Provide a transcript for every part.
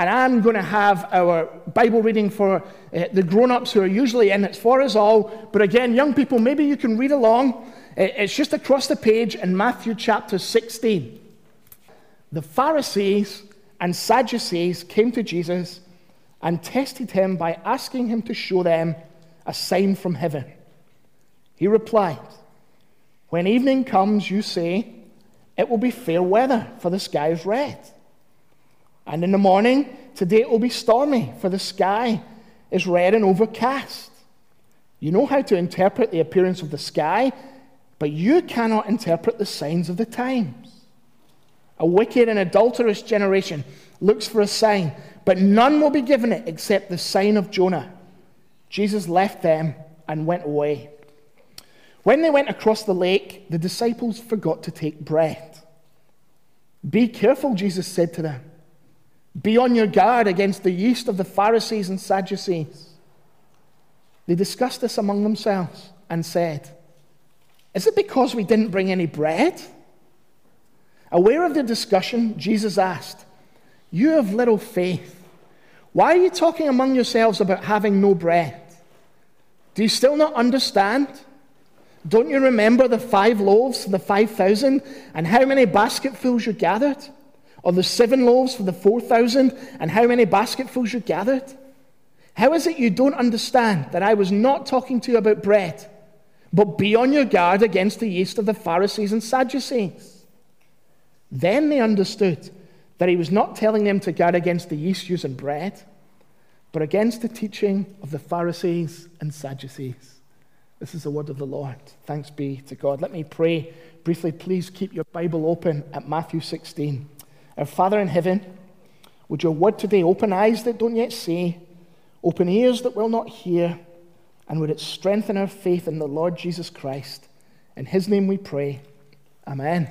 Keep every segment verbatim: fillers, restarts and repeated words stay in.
and I'm going to have our Bible reading for uh, the grown-ups who are usually in. It's for us all. But again, young people, maybe you can read along. It's just across the page in Matthew chapter sixteen. The Pharisees and Sadducees came to Jesus and tested him by asking him to show them a sign from heaven. He replied, "When evening comes, you say, 'It will be fair weather, for the sky is red.' And in the morning, 'Today it will be stormy, for the sky is red and overcast.' You know how to interpret the appearance of the sky, but you cannot interpret the signs of the times. A wicked and adulterous generation looks for a sign, but none will be given it except the sign of Jonah." Jesus left them and went away. When they went across the lake, the disciples forgot to take bread. "Be careful," Jesus said to them. "Be on your guard against the yeast of the Pharisees and Sadducees." They discussed this among themselves and said, "Is it because we didn't bring any bread?" Aware of the discussion, Jesus asked, "You have little faith. Why are you talking among yourselves about having no bread? Do you still not understand? Don't you remember the five loaves for the five thousand and how many basketfuls you gathered? Or the seven loaves for the four thousand and how many basketfuls you gathered? How is it you don't understand that I was not talking to you about bread, but be on your guard against the yeast of the Pharisees and Sadducees?" Then they understood that he was not telling them to guard against the yeast used in bread, but against the teaching of the Pharisees and Sadducees. This is the word of the Lord. Thanks be to God. Let me pray briefly. Please keep your Bible open at Matthew sixteen. Our Father in heaven, would your word today open eyes that don't yet see, open ears that will not hear, and would it strengthen our faith in the Lord Jesus Christ. In his name we pray. Amen.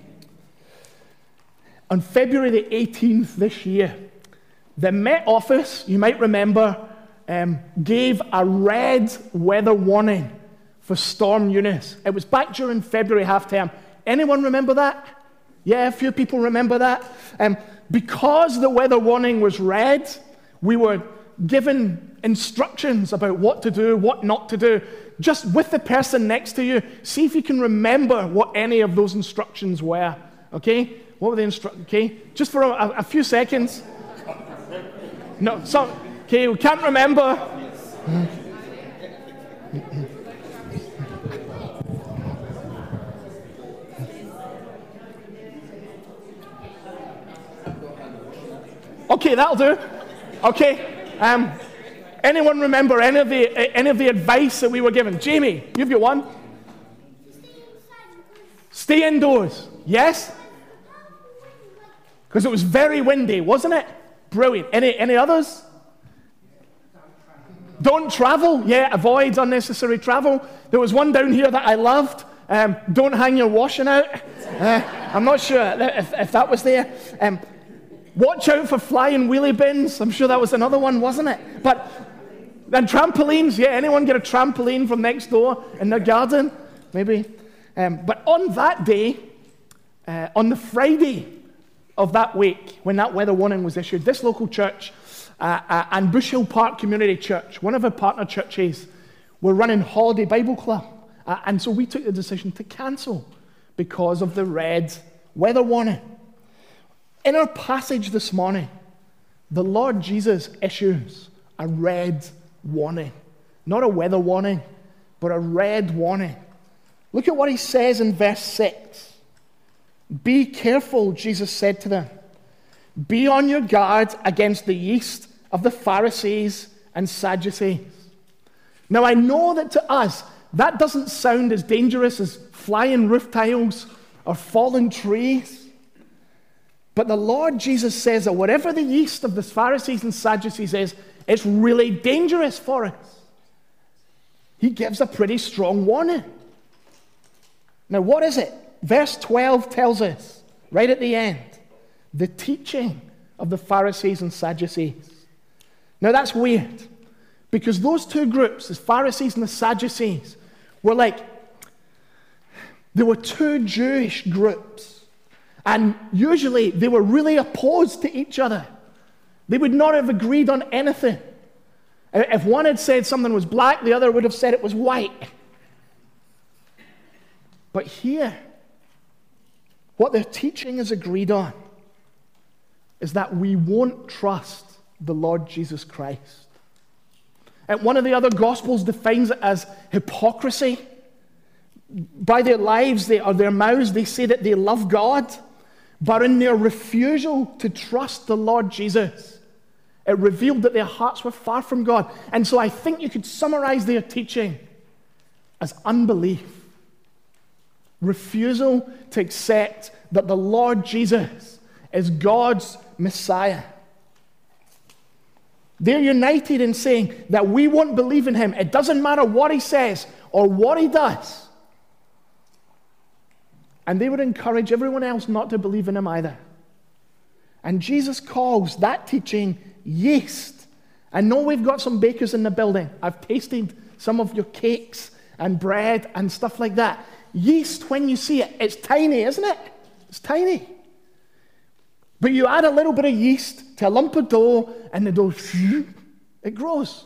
On February the eighteenth this year, the Met Office, you might remember, um, gave a red weather warning for Storm Eunice. It was back during February half-term. Anyone remember that? Yeah, a few people remember that. Um, because the weather warning was red, we were given instructions about what to do, what not to do. Just with the person next to you, see if you can remember what any of those instructions were. Okay? What were the instructions? Okay? Just for a, a few seconds. No, so, okay, we can't remember. Okay, that'll do. Okay. Um, anyone remember any of the any of the advice that we were given? Jamie, you've got one. Stay indoors. Yes? Because it was very windy, wasn't it? Brilliant. Any any others? Don't travel. Yeah, avoid unnecessary travel. There was one down here that I loved. Um, don't hang your washing out. Uh, I'm not sure if, if that was there. Um, watch out for flying wheelie bins. I'm sure that was another one, wasn't it? But then trampolines. Yeah, anyone get a trampoline from next door in their garden? Maybe. Um, but on that day, uh, on the Friday of that week, when that weather warning was issued, this local church uh, uh, and Bush Hill Park Community Church, one of our partner churches, were running Holiday Bible Club. Uh, and so we took the decision to cancel because of the red weather warning. In our passage this morning, the Lord Jesus issues a red warning. Not a weather warning, but a red warning. Look at what he says in verse six. "Be careful," Jesus said to them. "Be on your guard against the yeast of the Pharisees and Sadducees." Now, I know that to us, that doesn't sound as dangerous as flying roof tiles or fallen trees. But the Lord Jesus says that whatever the yeast of the Pharisees and Sadducees is, it's really dangerous for us. He gives a pretty strong warning. Now, what is it? Verse twelve tells us, right at the end, the teaching of the Pharisees and Sadducees. Now, that's weird, because those two groups, the Pharisees and the Sadducees, were like, there were two Jewish groups, and usually they were really opposed to each other. They would not have agreed on anything. If one had said something was black, the other would have said it was white. But here, what their teaching is agreed on is that we won't trust the Lord Jesus Christ. And one of the other Gospels defines it as hypocrisy. By their lives they, or their mouths, they say that they love God, but in their refusal to trust the Lord Jesus, it revealed that their hearts were far from God. And so I think you could summarize their teaching as unbelief. Refusal to accept that the Lord Jesus is God's Messiah. They're united in saying that we won't believe in him. It doesn't matter what he says or what he does. And they would encourage everyone else not to believe in him either. And Jesus calls that teaching yeast. I know we've got some bakers in the building. I've tasted some of your cakes and bread and stuff like that. Yeast, when you see it, it's tiny, isn't it? It's tiny. But you add a little bit of yeast to a lump of dough, and the dough, it grows.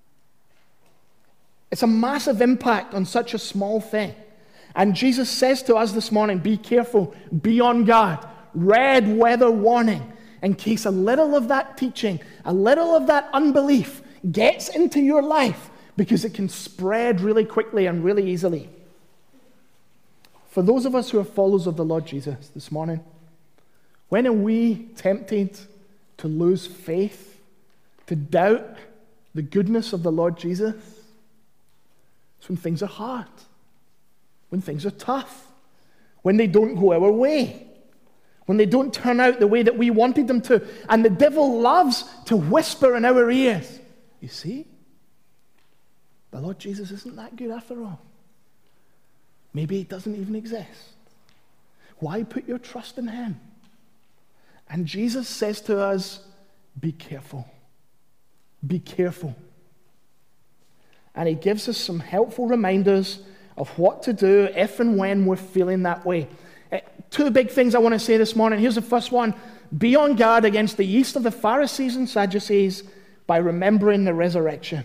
It's a massive impact on such a small thing. And Jesus says to us this morning, be careful, be on guard, red weather warning, in case a little of that teaching, a little of that unbelief gets into your life, because it can spread really quickly and really easily. For those of us who are followers of the Lord Jesus this morning, when are we tempted to lose faith, to doubt the goodness of the Lord Jesus? It's when things are hard, when things are tough, when they don't go our way, when they don't turn out the way that we wanted them to. And the devil loves to whisper in our ears, you see, the Lord Jesus isn't that good after all. Maybe he doesn't even exist. Why put your trust in him? And Jesus says to us, be careful. Be careful. And he gives us some helpful reminders of what to do if and when we're feeling that way. Uh, two big things I want to say this morning. Here's the first one. Be on guard against the yeast of the Pharisees and Sadducees by remembering the resurrection.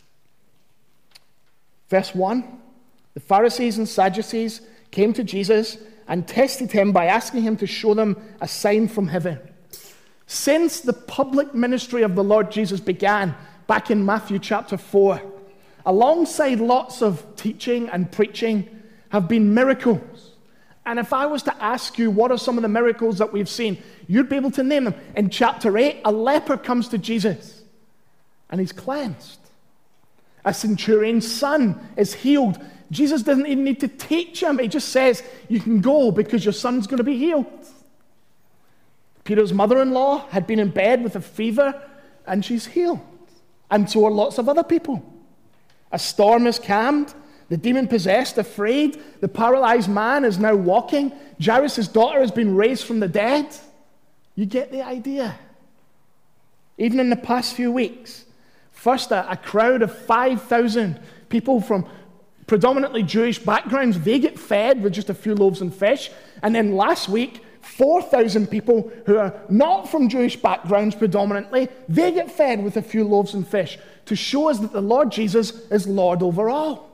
Verse one. The Pharisees and Sadducees came to Jesus and tested him by asking him to show them a sign from heaven. Since the public ministry of the Lord Jesus began back in Matthew chapter four, alongside lots of teaching and preaching have been miracles. And if I was to ask you what are some of the miracles that we've seen, you'd be able to name them. In chapter eight, a leper comes to Jesus and he's cleansed. A centurion's son is healed. Jesus doesn't even need to teach him. He just says, you can go because your son's going to be healed. Peter's mother-in-law had been in bed with a fever, and she's healed. And so are lots of other people. A storm is calmed. The demon-possessed are freed. The paralyzed man is now walking. Jairus' daughter has been raised from the dead. You get the idea. Even in the past few weeks, first a, a crowd of five thousand people from predominantly Jewish backgrounds, they get fed with just a few loaves and fish. And then last week, four thousand people who are not from Jewish backgrounds predominantly, they get fed with a few loaves and fish to show us that the Lord Jesus is Lord over all.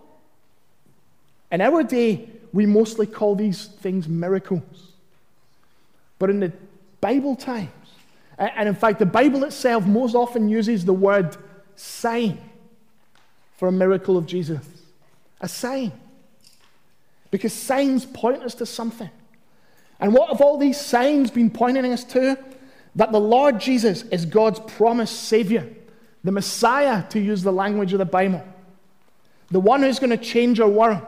In our day, we mostly call these things miracles. But in the Bible times, and in fact, the Bible itself most often uses the word sign for a miracle of Jesus. A sign. Because signs point us to something. And what have all these signs been pointing us to? That the Lord Jesus is God's promised Savior. The Messiah, to use the language of the Bible. The one who's going to change our world.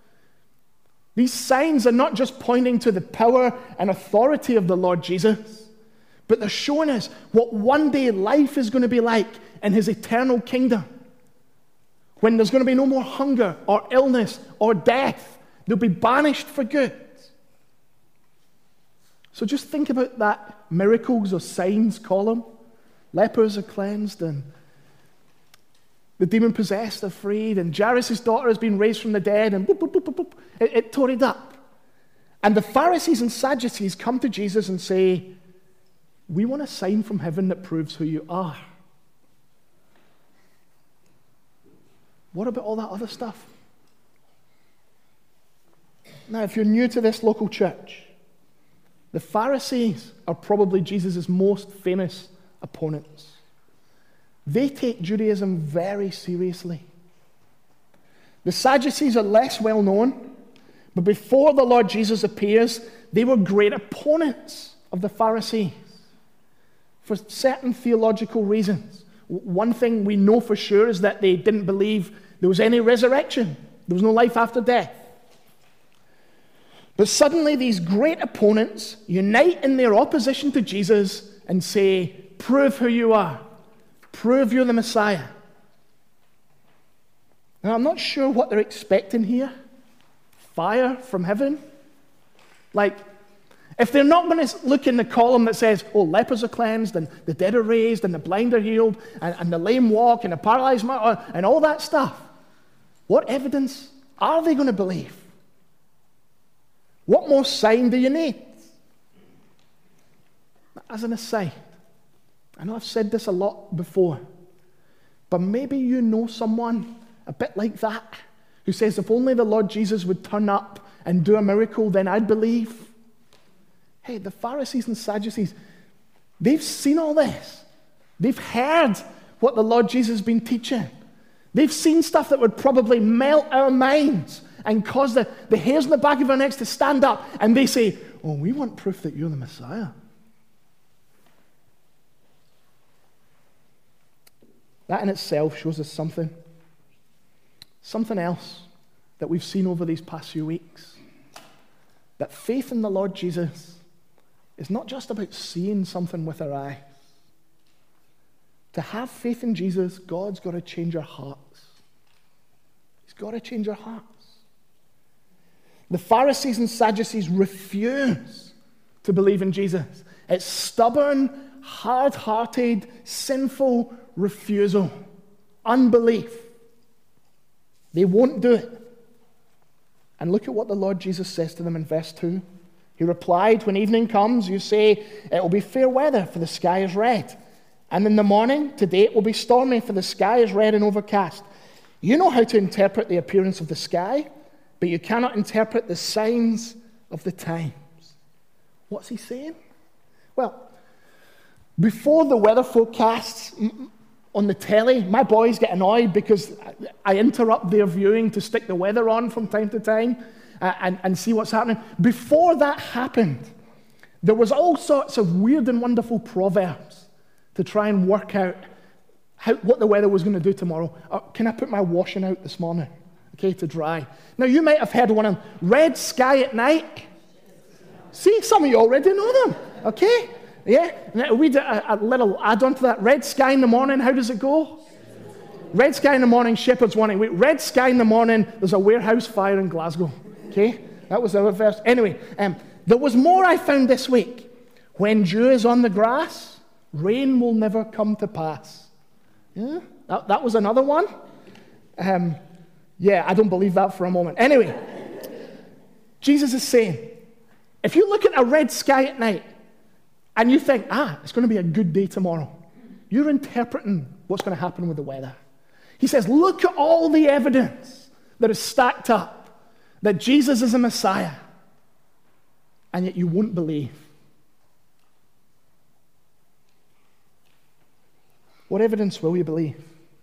These signs are not just pointing to the power and authority of the Lord Jesus, but they're showing us what one day life is going to be like in his eternal kingdom. When there's going to be no more hunger or illness or death. They'll be banished for good. So just think about that miracles or signs column. Lepers are cleansed and the demon-possessed are freed and Jairus' daughter has been raised from the dead and boop, boop, boop, boop, boop. It, it totted up. And the Pharisees and Sadducees come to Jesus and say, we want a sign from heaven that proves who you are. What about all that other stuff? Now, if you're new to this local church, the Pharisees are probably Jesus' most famous opponents. They take Judaism very seriously. The Sadducees are less well known, but before the Lord Jesus appears, they were great opponents of the Pharisees for certain theological reasons. One thing we know for sure is that they didn't believe there was any resurrection. There was no life after death. But suddenly these great opponents unite in their opposition to Jesus and say, prove who you are. Prove you're the Messiah. Now, I'm not sure what they're expecting here. Fire from heaven? Like, if they're not going to look in the column that says, oh, lepers are cleansed, and the dead are raised, and the blind are healed, and, and the lame walk, and the paralyzed, and all that stuff, what evidence are they going to believe? What more sign do you need? As an aside, I know I've said this a lot before, but maybe you know someone a bit like that who says, if only the Lord Jesus would turn up and do a miracle, then I'd believe. Hey, the Pharisees and Sadducees, they've seen all this. They've heard what the Lord Jesus has been teaching. They've seen stuff that would probably melt our minds and cause the, the hairs on the back of our necks to stand up. And they say, oh, we want proof that you're the Messiah. That in itself shows us something. Something else that we've seen over these past few weeks. That faith in the Lord Jesus is not just about seeing something with our eyes. To have faith in Jesus, God's got to change our hearts. He's got to change our hearts. The Pharisees and Sadducees refuse to believe in Jesus. It's stubborn, hard-hearted, sinful refusal. Unbelief. They won't do it. And look at what the Lord Jesus says to them in verse two. He replied, when evening comes, you say, it will be fair weather, for the sky is red. And in the morning, today it will be stormy, for the sky is red and overcast. You know how to interpret the appearance of the sky, but you cannot interpret the signs of the times. What's he saying? Well, before the weather forecasts on the telly, my boys get annoyed because I interrupt their viewing to stick the weather on from time to time uh, and, and see what's happening. Before that happened, there was all sorts of weird and wonderful proverbs to try and work out how, what the weather was going to do tomorrow. Uh, can I put my washing out this morning? Okay, to dry. Now, you might have heard one of them. Red sky at night. See, some of you already know them. Okay? Yeah? Now, we did a, a little add-on to that. Red sky in the morning, how does it go? Red sky in the morning, shepherds warning. Wait, red sky in the morning, there's a warehouse fire in Glasgow. Okay? That was our verse. Anyway, um, there was more I found this week. When dew is on the grass, rain will never come to pass. Yeah? That, that was another one. Um, yeah, I don't believe that for a moment. Anyway, Jesus is saying, if you look at a red sky at night and you think, ah, it's going to be a good day tomorrow, you're interpreting what's going to happen with the weather. He says, look at all the evidence that is stacked up that Jesus is a Messiah, and yet you won't believe. What evidence will you believe?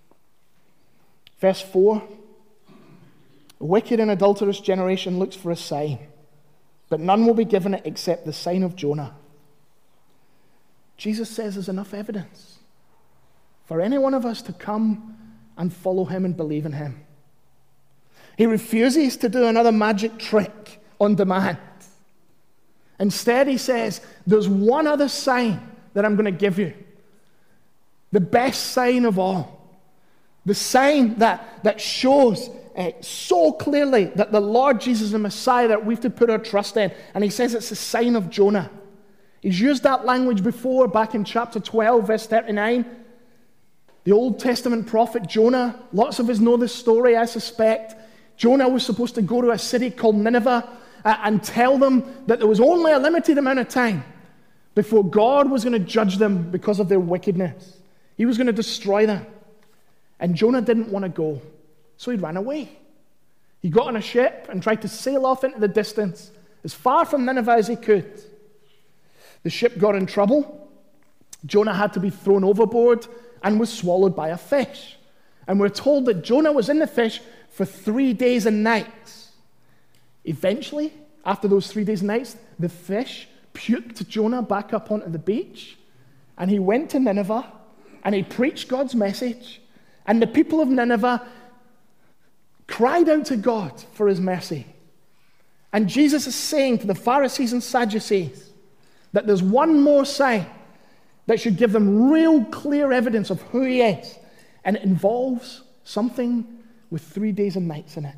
Verse four, a wicked and adulterous generation looks for a sign, but none will be given it except the sign of Jonah. Jesus says there's enough evidence for any one of us to come and follow him and believe in him. He refuses to do another magic trick on demand. Instead, he says, there's one other sign that I'm going to give you. The best sign of all. The sign that, that shows uh, so clearly that the Lord Jesus is the Messiah that we have to put our trust in. And he says it's the sign of Jonah. He's used that language before, back in chapter twelve, verse thirty-nine. The Old Testament prophet Jonah, lots of us know this story, I suspect. Jonah was supposed to go to a city called Nineveh uh, and tell them that there was only a limited amount of time before God was going to judge them because of their wickedness. He was going to destroy them. And Jonah didn't want to go, so he ran away. He got on a ship and tried to sail off into the distance, as far from Nineveh as he could. The ship got in trouble. Jonah had to be thrown overboard and was swallowed by a fish. And we're told that Jonah was in the fish for three days and nights. Eventually, after those three days and nights, the fish puked Jonah back up onto the beach, and he went to Nineveh, and he preached God's message, and the people of Nineveh cried out to God for his mercy. And Jesus is saying to the Pharisees and Sadducees that there's one more sign that should give them real clear evidence of who he is, and it involves something with three days and nights in it.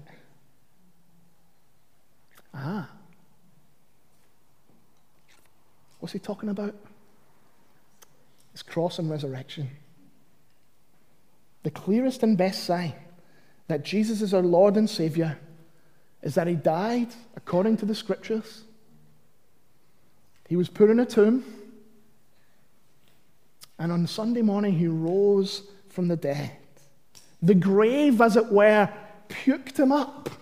Ah. What's he talking about? His cross and resurrection. The clearest and best sign that Jesus is our Lord and Savior is that he died according to the Scriptures. He was put in a tomb, and on Sunday morning he rose from the dead. The grave, as it were, puked him up.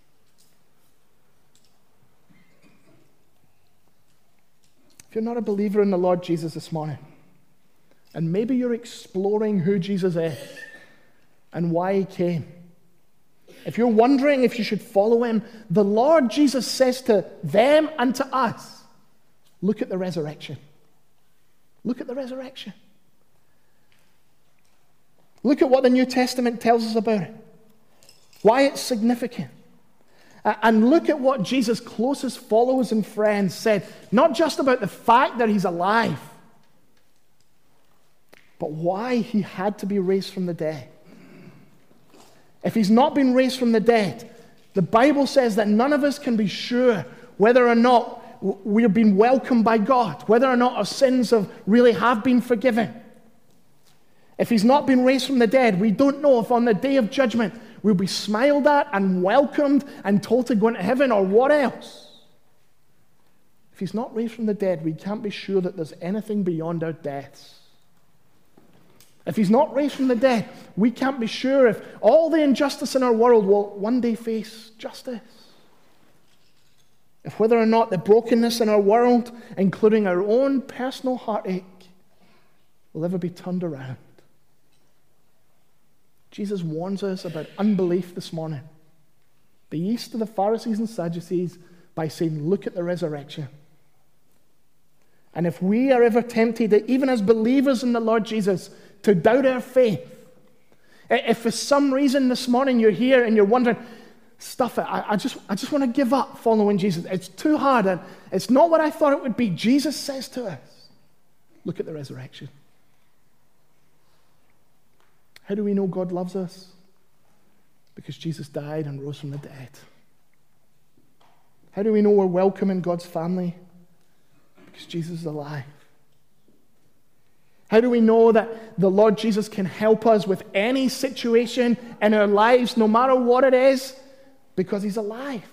If you're not a believer in the Lord Jesus this morning, and maybe you're exploring who Jesus is and why he came, if you're wondering if you should follow him, the Lord Jesus says to them and to us, look at the resurrection. Look at the resurrection. Look at what the New Testament tells us about it, why it's significant. And look at what Jesus' closest followers and friends said, not just about the fact that he's alive, but why he had to be raised from the dead. If he's not been raised from the dead, the Bible says that none of us can be sure whether or not we're being welcomed by God, whether or not our sins have really have been forgiven. If he's not been raised from the dead, we don't know if on the day of judgment we'll be smiled at and welcomed and told to go into heaven or what else. If he's not raised from the dead, we can't be sure that there's anything beyond our deaths. If he's not raised from the dead, we can't be sure if all the injustice in our world will one day face justice. If whether or not the brokenness in our world, including our own personal heartache, will ever be turned around. Jesus warns us about unbelief this morning. The yeast of the Pharisees and Sadducees by saying, look at the resurrection. And if we are ever tempted, even as believers in the Lord Jesus, to doubt our faith, if for some reason this morning you're here and you're wondering, stuff it, I, I just, I just want to give up following Jesus. It's too hard and it's not what I thought it would be. Jesus says to us, look at the resurrection. How do we know God loves us? Because Jesus died and rose from the dead. How do we know we're welcome in God's family? Because Jesus is alive. How do we know that the Lord Jesus can help us with any situation in our lives, no matter what it is? Because he's alive.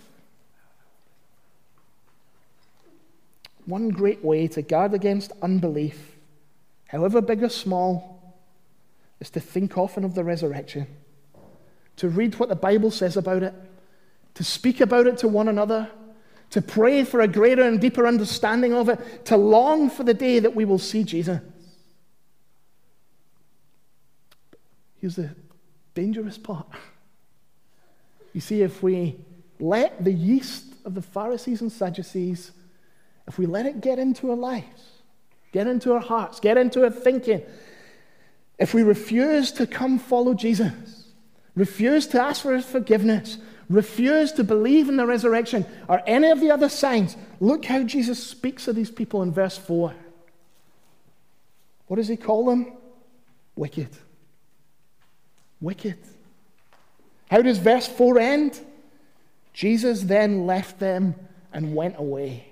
One great way to guard against unbelief, however big or small, is to think often of the resurrection, to read what the Bible says about it, to speak about it to one another, to pray for a greater and deeper understanding of it, to long for the day that we will see Jesus. Here's the dangerous part. You see, if we let the yeast of the Pharisees and Sadducees, if we let it get into our lives, get into our hearts, get into our thinking, if we refuse to come follow Jesus, refuse to ask for his forgiveness, refuse to believe in the resurrection or any of the other signs, look how Jesus speaks of these people in verse four. What does he call them? Wicked. Wicked. How does verse four end? Jesus then left them and went away.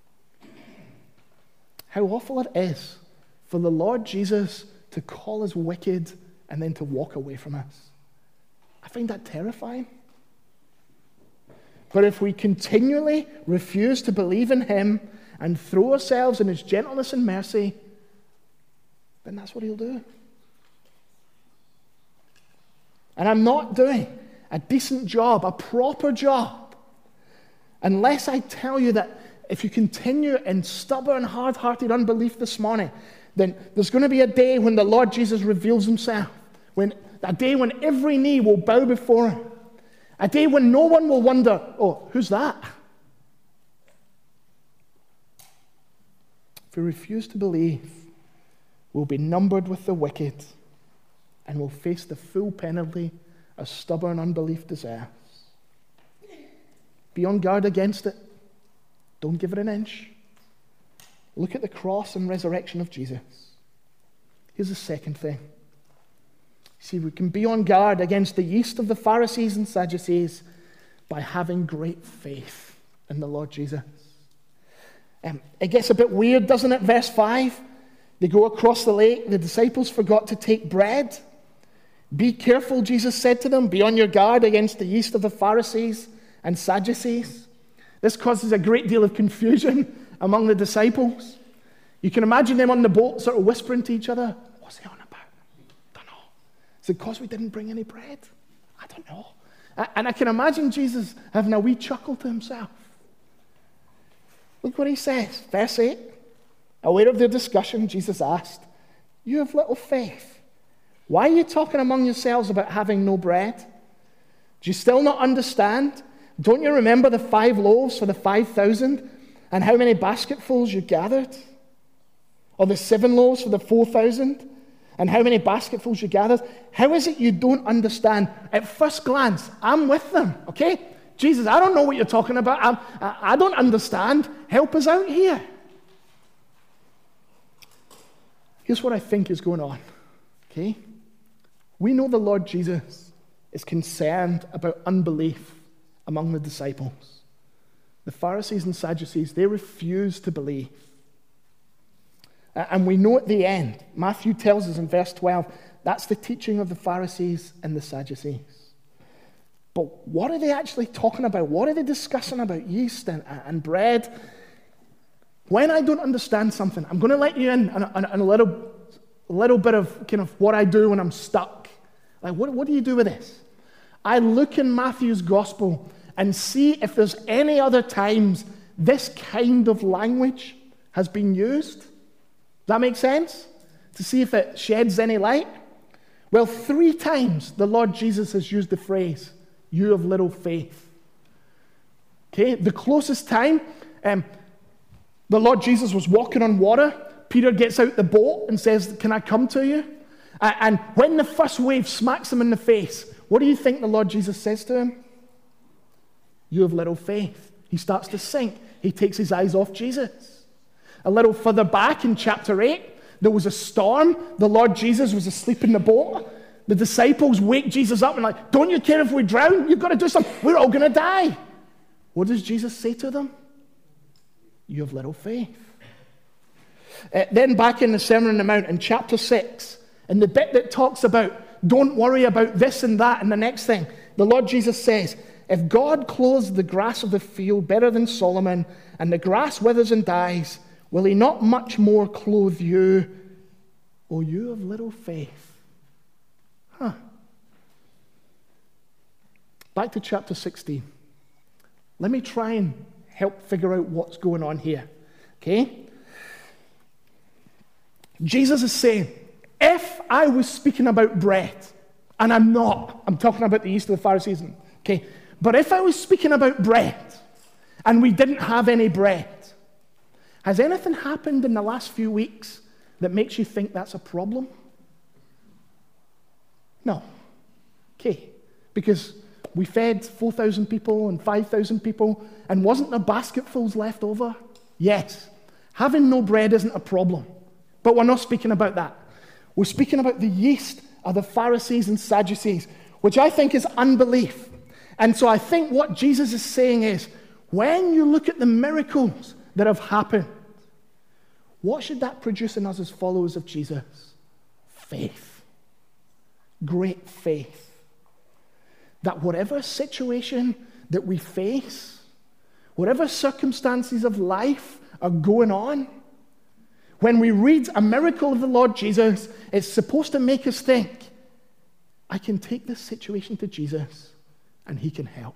How awful it is for the Lord Jesus to call us wicked and then to walk away from us. I find that terrifying. But if we continually refuse to believe in him and throw ourselves in his gentleness and mercy, then that's what he'll do. And I'm not doing a decent job, a proper job, unless I tell you that if you continue in stubborn, hard-hearted unbelief this morning, then there's going to be a day when the Lord Jesus reveals himself, when a day when every knee will bow before him, a day when no one will wonder, oh, who's that? If we refuse to believe, we'll be numbered with the wicked and will face the full penalty of stubborn unbelief deserves. Be on guard against it. Don't give it an inch. Look at the cross and resurrection of Jesus. Here's the second thing. See, we can be on guard against the yeast of the Pharisees and Sadducees by having great faith in the Lord Jesus. Um, it gets a bit weird, doesn't it? Verse five. They go across the lake. The disciples forgot to take bread. Be careful, Jesus said to them. Be on your guard against the yeast of the Pharisees and Sadducees. This causes a great deal of confusion among the disciples. You can imagine them on the boat sort of whispering to each other, what's he on about? Don't know. Is it because we didn't bring any bread? I don't know. And I can imagine Jesus having a wee chuckle to himself. Look what he says, verse eight. Aware of their discussion, Jesus asked, you have little faith. Why are you talking among yourselves about having no bread? Do you still not understand? Don't you remember the five loaves for the five thousand and how many basketfuls you gathered? Or the seven loaves for the four thousand and how many basketfuls you gathered? How is it you don't understand? At first glance, I'm with them, okay? Jesus, I don't know what you're talking about. I'm, I, I don't understand. Help us out here. Here's what I think is going on, okay? We know the Lord Jesus is concerned about unbelief among the disciples. The Pharisees and Sadducees, they refuse to believe. And we know at the end, Matthew tells us in verse twelve, that's the teaching of the Pharisees and the Sadducees. But what are they actually talking about? What are they discussing about yeast and, and bread? When I don't understand something, I'm going to let you in on a, on a little, a little bit of kind of what I do when I'm stuck. Like, what, what do you do with this? I look in Matthew's gospel and see if there's any other times this kind of language has been used. Does that make sense? To see if it sheds any light? Well, three times the Lord Jesus has used the phrase, you have little faith. Okay, the closest time, um, the Lord Jesus was walking on water. Peter gets out the boat and says, can I come to you? Uh, and when the first wave smacks him in the face, what do you think the Lord Jesus says to him? You have little faith. He starts to sink. He takes his eyes off Jesus. A little further back in chapter eight, there was a storm. The Lord Jesus was asleep in the boat. The disciples wake Jesus up and like, don't you care if we drown? You've got to do something. We're all going to die. What does Jesus say to them? You have little faith. Uh, then back in the Sermon on the Mount in chapter six, in the bit that talks about don't worry about this and that and the next thing, the Lord Jesus says, if God clothes the grass of the field better than Solomon, and the grass withers and dies, will he not much more clothe you, O you of little faith? Huh. Back to chapter sixteen. Let me try and help figure out what's going on here. Okay? Jesus is saying, if I was speaking about bread, and I'm not, I'm talking about the yeast of the Pharisees, okay? But if I was speaking about bread, and we didn't have any bread, has anything happened in the last few weeks that makes you think that's a problem? No. Okay. Because we fed four thousand people and five thousand people, and wasn't there basketfuls left over? Yes. Having no bread isn't a problem. But we're not speaking about that. We're speaking about the yeast of the Pharisees and Sadducees, which I think is unbelief. And so I think what Jesus is saying is, when you look at the miracles that have happened, what should that produce in us as followers of Jesus? Faith. Great faith. That whatever situation that we face, whatever circumstances of life are going on. When we read a miracle of the Lord Jesus, it's supposed to make us think, I can take this situation to Jesus and he can help.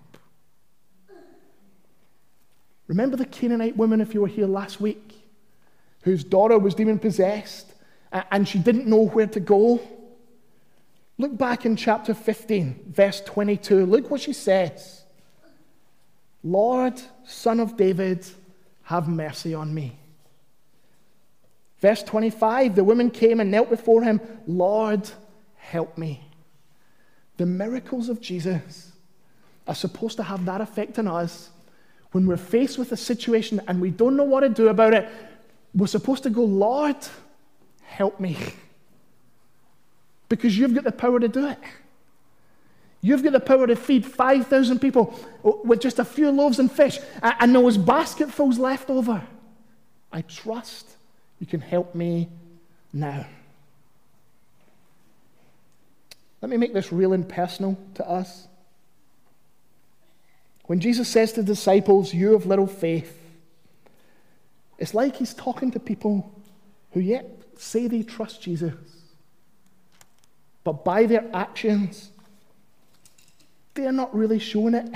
Remember the Canaanite woman, if you were here last week, whose daughter was demon-possessed and she didn't know where to go? Look back in chapter fifteen, verse twenty-two. Look what she says. Lord, Son of David, have mercy on me. Verse twenty-five, the woman came and knelt before him. Lord, help me. The miracles of Jesus are supposed to have that effect on us. When we're faced with a situation and we don't know what to do about it, we're supposed to go, Lord, help me. Because you've got the power to do it. You've got the power to feed five thousand people with just a few loaves and fish, and there was basketfuls left over. I trust you can help me now. Let me make this real and personal to us. When Jesus says to the disciples, you have little faith, it's like he's talking to people who yet say they trust Jesus, but by their actions, they're not really showing it.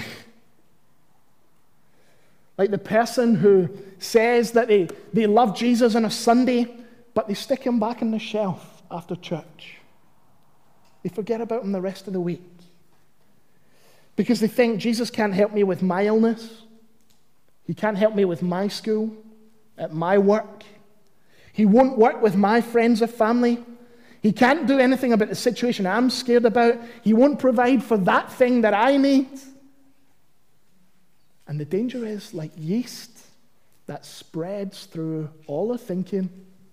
Like the person who says that they, they love Jesus on a Sunday, but they stick him back on the shelf after church. They forget about him the rest of the week. Because they think Jesus can't help me with my illness. He can't help me with my school, at my work. He won't work with my friends or family. He can't do anything about the situation I'm scared about. He won't provide for that thing that I need. And the danger is like yeast that spreads through all our thinking.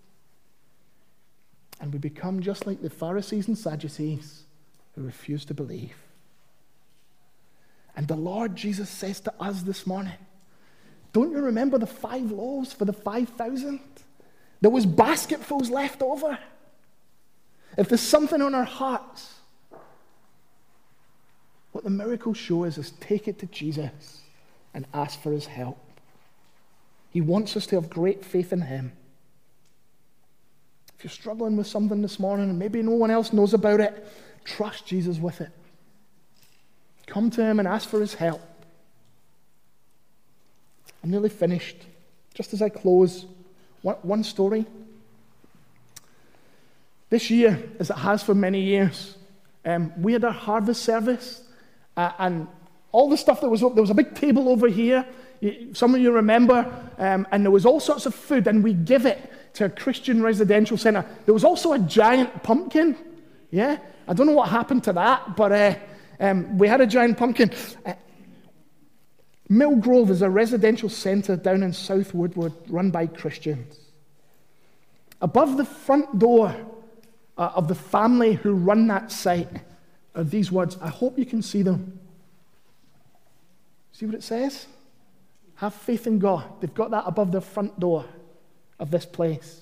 And we become just like the Pharisees and Sadducees who refuse to believe. And the Lord Jesus says to us this morning, don't you remember the five loaves for the five thousand? There was basketfuls left over. If there's something on our hearts, what the miracle show is, is take it to Jesus and ask for his help. He wants us to have great faith in him. If you're struggling with something this morning and maybe no one else knows about it, trust Jesus with it. Come to him and ask for his help. I'm nearly finished. Just as I close, one, one story. This year, as it has for many years, um, we had our harvest service, uh, and all the stuff that was up, there was a big table over here. Some of you remember, um, and there was all sorts of food, and we give it to a Christian residential centre. There was also a giant pumpkin. Yeah, I don't know what happened to that, but uh, um, we had a giant pumpkin. Uh, Mill Grove is a residential centre down in South Woodward run by Christians. Above the front door uh, of the family who run that site are these words. I hope you can see them. See what it says? Have faith in God. They've got that above the front door of this place.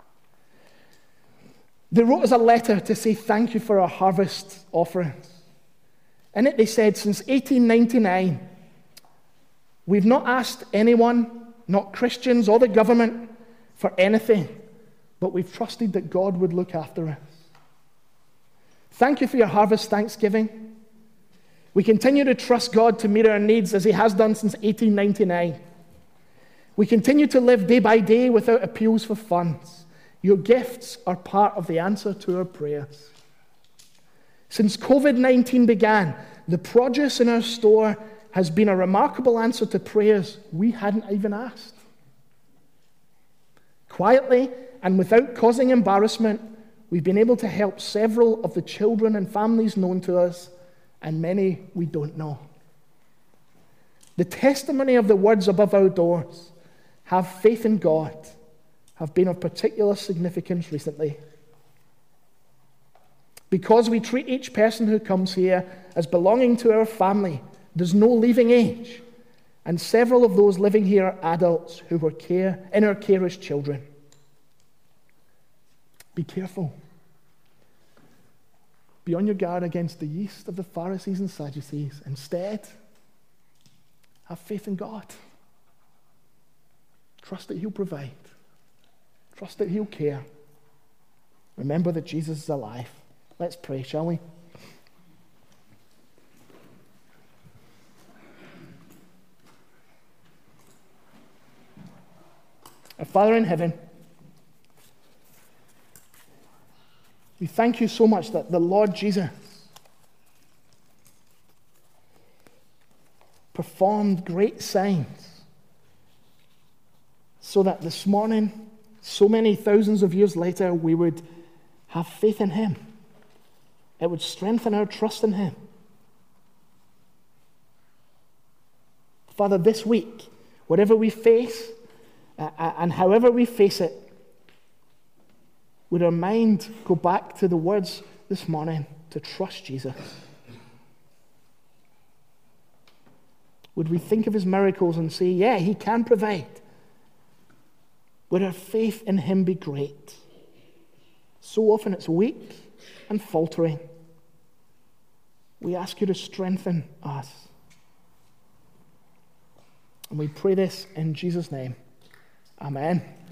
They wrote us a letter to say thank you for our harvest offerings. In it they said, since eighteen ninety-nine, we've not asked anyone, not Christians or the government, for anything, but we've trusted that God would look after us. Thank you for your harvest Thanksgiving. We continue to trust God to meet our needs as he has done since eighteen ninety-nine. We continue to live day by day without appeals for funds. Your gifts are part of the answer to our prayers. Since covid nineteen began, the produce in our store has been a remarkable answer to prayers we hadn't even asked. Quietly and without causing embarrassment, we've been able to help several of the children and families known to us, and many we don't know. The testimony of the words above our doors, have faith in God, have been of particular significance recently. Because we treat each person who comes here as belonging to our family, there's no leaving age, and several of those living here are adults who were care, in our care as children. Be careful. Be on your guard against the yeast of the Pharisees and Sadducees. Instead, have faith in God. Trust that he'll provide. Trust that he'll care. Remember that Jesus is alive. Let's pray, shall we? Our Father in heaven, we thank you so much that the Lord Jesus performed great signs so that this morning, so many thousands of years later, we would have faith in him. It would strengthen our trust in him. Father, this week, whatever we face, uh, and however we face it, would our mind go back to the words this morning to trust Jesus? Would we think of his miracles and say, yeah, he can provide? Would our faith in him be great? So often it's weak and faltering. We ask you to strengthen us. And we pray this in Jesus' name. Amen.